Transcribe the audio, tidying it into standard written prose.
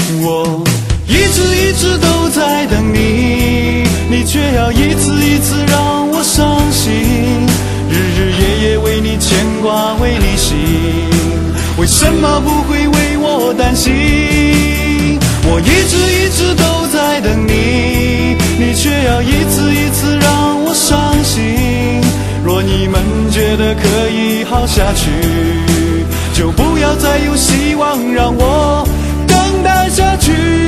我一直都在等你，你却要一次一次让我伤心，日日夜夜为你牵挂为你心，为什么不会为我担心？我一直都在等你，你却要一次一次让我伤心，若你们觉得可以好下去，就不要再有希望让我等待下去。